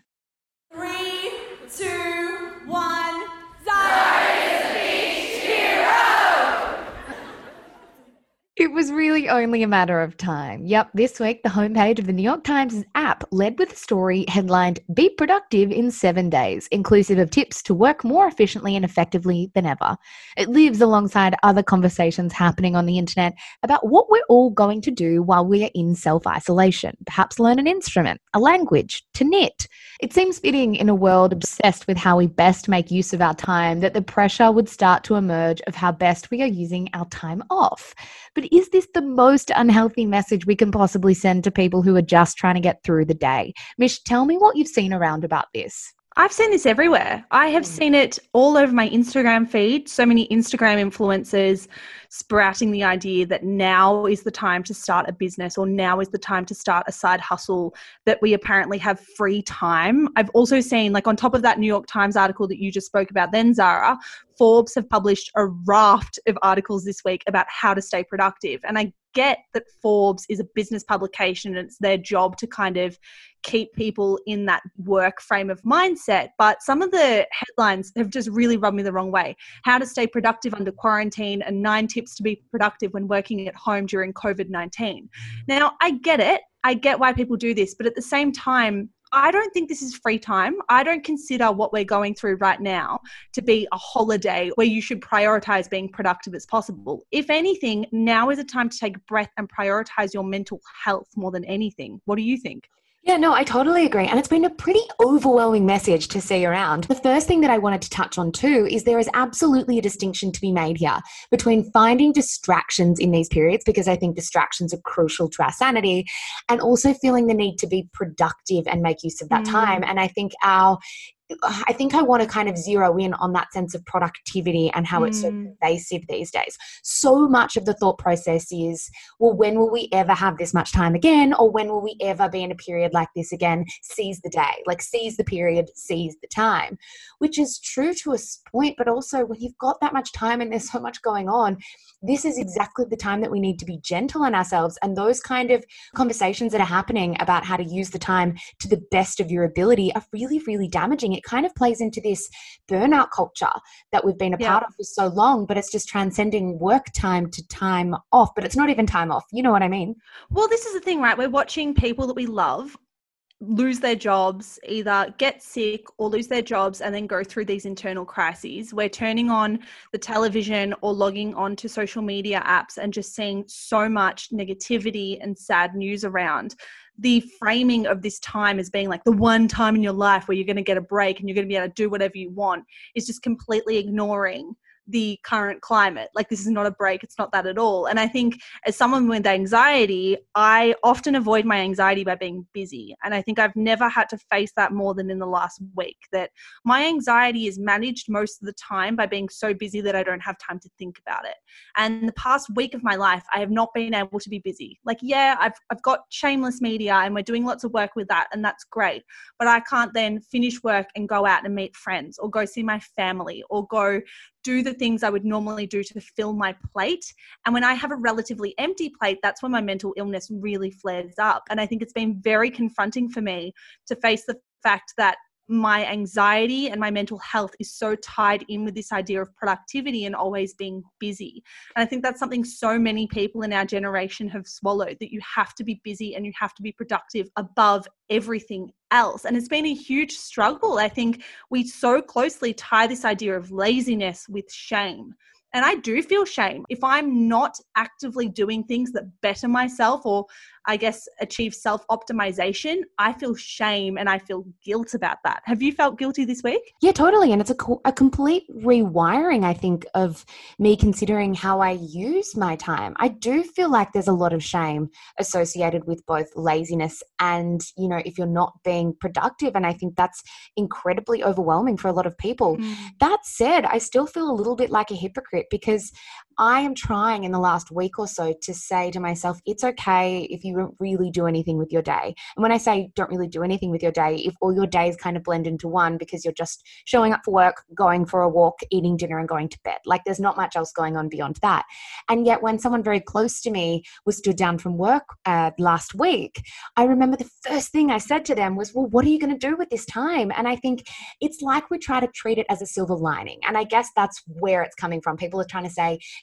Three, two, one, Zion! It was really only a matter of time. Yep, this week the homepage of the New York Times app led with a story headlined Be Productive in Seven Days, inclusive of tips to work more efficiently and effectively than ever. It lives alongside other conversations happening on the internet about what we're all going to do while we are in self-isolation. Perhaps learn an instrument, a language, to knit. It seems fitting in a world obsessed with how we best make use of our time that the pressure would start to emerge of how best we are using our time off. But is this the most unhealthy message we can possibly send to people who are just trying to get through the day? Mish, tell me what you've seen around about this. I've seen this everywhere. I have seen it all over my Instagram feed. So many Instagram influencers sprouting the idea that now is the time to start a business, or now is the time to start a side hustle, that we apparently have free time. I've also seen, like, on top of that New York Times article that you just spoke about then, Zara, Forbes have published a raft of articles this week about how to stay productive. And I get that Forbes is a business publication and it's their job to kind of keep people in that work frame of mindset. But some of the headlines have just really rubbed me the wrong way. How to stay productive under quarantine and nine tips to be productive when working at home during covid nineteen. Now, I get it. I get why people do this. But at the same time, I don't think this is free time. I don't consider what we're going through right now to be a holiday where you should prioritize being productive as possible. If anything, now is a time to take a breath and prioritize your mental health more than anything. What do you think? Yeah, no, I totally agree. And it's been a pretty overwhelming message to see around. The first thing that I wanted to touch on too is there is absolutely a distinction to be made here between finding distractions in these periods, because I think distractions are crucial to our sanity, and also feeling the need to be productive and make use of that mm. time. And I think our I think I want to kind of zero in on that sense of productivity and how mm. it's so pervasive these days. So much of the thought process is, well, when will we ever have this much time again? Or when will we ever be in a period like this again? Seize the day, like seize the period, seize the time, which is true to a point. But also when you've got that much time and there's so much going on, this is exactly the time that we need to be gentle on ourselves. And those kind of conversations that are happening about how to use the time to the best of your ability are really, really damaging. It kind of plays into this burnout culture that we've been a yeah. part of for so long, but it's just transcending work time to time off, but it's not even time off. You know what I mean? Well, this is the thing, right? We're watching people that we love lose their jobs, either get sick or lose their jobs and then go through these internal crises. We're turning on the television or logging on to social media apps and just seeing so much negativity and sad news around. The framing of this time as being like the one time in your life where you're going to get a break and you're going to be able to do whatever you want is just completely ignoring the current climate. Like, this is not a break. It's not that at all. And I think as someone with anxiety, I often avoid my anxiety by being busy. And I think I've never had to face that more than in the last week, that my anxiety is managed most of the time by being so busy that I don't have time to think about it. And the past week of my life, I have not been able to be busy. Like, yeah, I've, I've got Shameless Media and we're doing lots of work with that, and that's great. But I can't then finish work and go out and meet friends or go see my family or go do the things I would normally do to fill my plate. And when I have a relatively empty plate, that's when my mental illness really flares up. And I think it's been very confronting for me to face the fact that my anxiety and my mental health is so tied in with this idea of productivity and always being busy. And I think that's something so many people in our generation have swallowed, that you have to be busy and you have to be productive above everything else. And it's been a huge struggle. I think we so closely tie this idea of laziness with shame. And I do feel shame. If I'm not actively doing things that better myself or, I guess, achieve self-optimization, I feel shame and I feel guilt about that. Have you felt guilty this week? Yeah, totally. And it's a, co- a complete rewiring, I think, of me considering how I use my time. I do feel like there's a lot of shame associated with both laziness and, you know, if you're not being productive. And I think that's incredibly overwhelming for a lot of people. Mm. That said, I still feel a little bit like a hypocrite, because I am trying in the last week or so to say to myself, it's okay if you don't really do anything with your day. And when I say don't really do anything with your day, if all your days kind of blend into one because you're just showing up for work, going for a walk, eating dinner and going to bed. Like, there's not much else going on beyond that. And yet when someone very close to me was stood down from work uh, last week, I remember the first thing I said to them was, well, what are you going to do with this time? And I think it's like we try to treat it as a silver lining. And I guess that's where it's coming from. People are trying to say,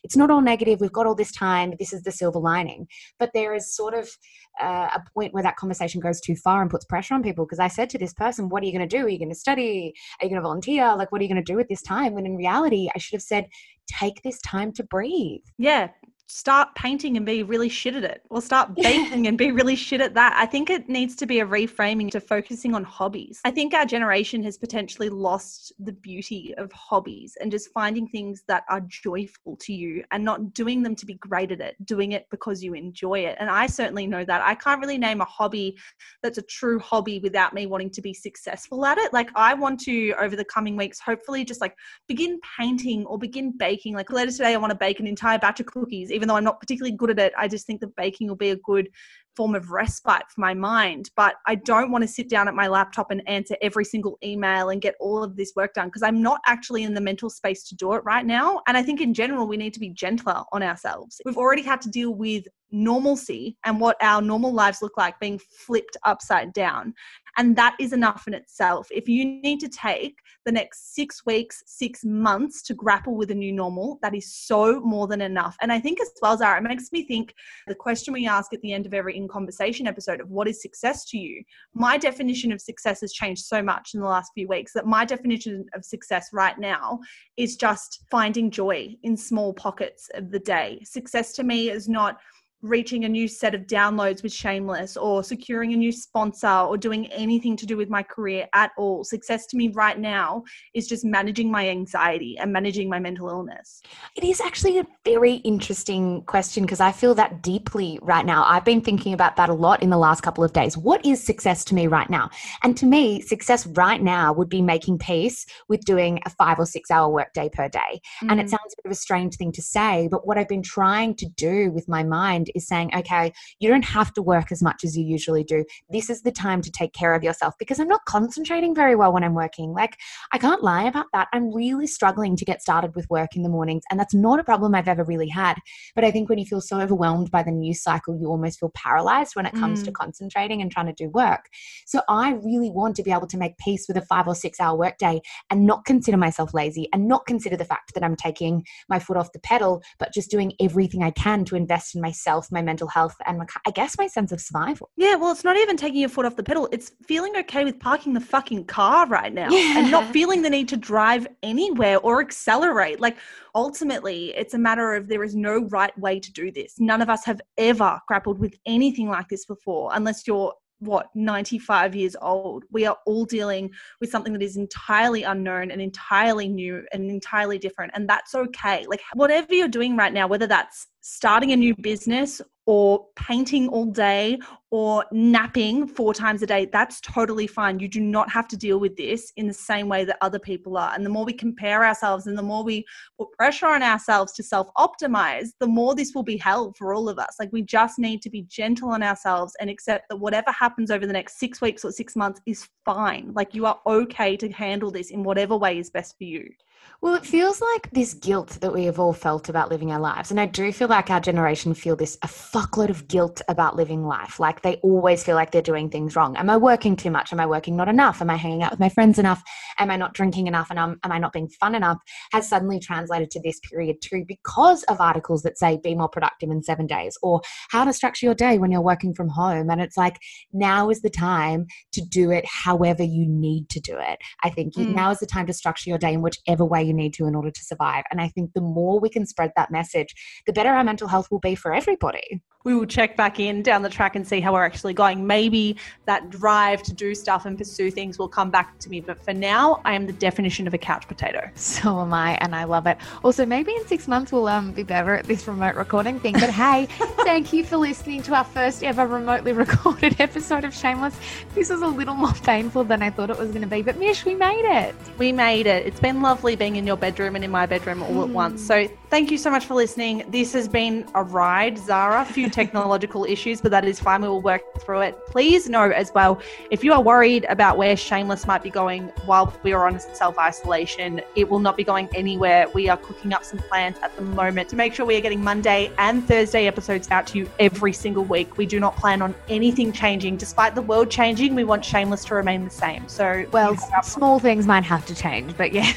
it's not all negative. We've got all this time. This is the silver lining. But there is sort of uh, a point where that conversation goes too far and puts pressure on people. Because I said to this person, what are you going to do? Are you going to study? Are you going to volunteer? Like, what are you going to do with this time? When in reality, I should have said, take this time to breathe. Yeah. Start painting and be really shit at it, or start baking and be really shit at that. I think it needs to be a reframing to focusing on hobbies. I think our generation has potentially lost the beauty of hobbies and just finding things that are joyful to you and not doing them to be great at it, doing it because you enjoy it. And I certainly know that. I can't really name a hobby that's a true hobby without me wanting to be successful at it. Like, I want to, over the coming weeks, hopefully just like begin painting or begin baking. Like later today, I want to bake an entire batch of cookies. Even though I'm not particularly good at it, I just think that baking will be a good form of respite for my mind. But I don't want to sit down at my laptop and answer every single email and get all of this work done, because I'm not actually in the mental space to do it right now. And I think in general, we need to be gentler on ourselves. We've already had to deal with normalcy and what our normal lives look like being flipped upside down. And that is enough in itself. If you need to take the next six weeks, six months to grapple with a new normal, that is so more than enough. And I think as well, Zara, it makes me think the question we ask at the end of every In Conversation episode of what is success to you? My definition of success has changed so much in the last few weeks that my definition of success right now is just finding joy in small pockets of the day. Success to me is not reaching a new set of downloads with Shameless or securing a new sponsor or doing anything to do with my career at all. Success to me right now is just managing my anxiety and managing my mental illness. It is actually a very interesting question, because I feel that deeply right now. I've been thinking about that a lot in the last couple of days. What is success to me right now? And to me, success right now would be making peace with doing a five or six hour workday per day. Mm-hmm. And it sounds a bit of a strange thing to say, but what I've been trying to do with my mind is saying, okay, you don't have to work as much as you usually do. This is the time to take care of yourself, because I'm not concentrating very well when I'm working. Like, I can't lie about that. I'm really struggling to get started with work in the mornings, and that's not a problem I've ever really had. But I think when you feel so overwhelmed by the news cycle, you almost feel paralyzed when it comes mm. to concentrating and trying to do work. So I really want to be able to make peace with a five or six hour workday and not consider myself lazy and not consider the fact that I'm taking my foot off the pedal, but just doing everything I can to invest in myself, my mental health, and my, I guess my sense of survival. Yeah, well, it's not even taking your foot off the pedal. It's feeling okay with parking the fucking car right now yeah. and not feeling the need to drive anywhere or accelerate. Like, ultimately, it's a matter of there is no right way to do this. None of us have ever grappled with anything like this before, unless you're what, ninety-five years old. We are all dealing with something that is entirely unknown and entirely new and entirely different. And that's okay. Like, whatever you're doing right now, whether that's starting a new business or painting all day or napping four times a day, that's totally fine. You do not have to deal with this in the same way that other people are. And the more we compare ourselves and the more we put pressure on ourselves to self-optimize, the more this will be hell for all of us. Like, we just need to be gentle on ourselves and accept that whatever happens over the next six weeks or six months is fine. Like, you are okay to handle this in whatever way is best for you. Well, it feels like this guilt that we have all felt about living our lives. And I do feel like our generation feel this a fuckload of guilt about living life. Like, they always feel like they're doing things wrong. Am I working too much? Am I working not enough? Am I hanging out with my friends enough? Am I not drinking enough? And um, am I not being fun enough? Has suddenly translated to this period too, because of articles that say be more productive in seven days or how to structure your day when you're working from home. And it's like, now is the time to do it however you need to do it. I think mm. now is the time to structure your day in whichever way you need to in order to survive. And I think the more we can spread that message, the better our mental health will be for everybody. We will check back in down the track and see how we're actually going. Maybe that drive to do stuff and pursue things will come back to me. But for now, I am the definition of a couch potato. So am I, and I love it. Also, maybe in six months we'll um, be better at this remote recording thing. But hey, thank you for listening to our first ever remotely recorded episode of Shameless. This was a little more painful than I thought it was going to be. But Mish, we made it. We made it. It's been lovely being in your bedroom and in my bedroom all mm. at once. So thank you so much for listening. This has been a ride, Zara. A few technological issues, but that is fine. We will work through it. Please know as well, if you are worried about where Shameless might be going while we are on self-isolation, it will not be going anywhere. We are cooking up some plans at the moment to make sure we are getting Monday and Thursday episodes out to you every single week. We do not plan on anything changing. Despite the world changing, we want Shameless to remain the same. So, well, small things might have to change, but yes.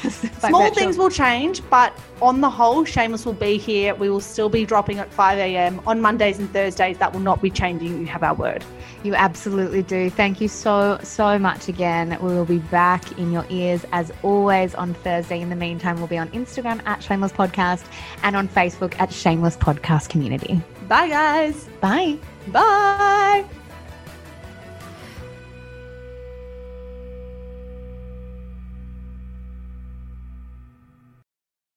Quite Small virtual. things will change, but on the whole, Shameless will be here. We will still be dropping at five a.m. on Mondays and Thursdays. That will not be changing. You have our word. You absolutely do. Thank you so, so much again. We will be back in your ears as always on Thursday. In the meantime, we'll be on Instagram at Shameless Podcast and on Facebook at Shameless Podcast Community. Bye, guys. Bye. Bye.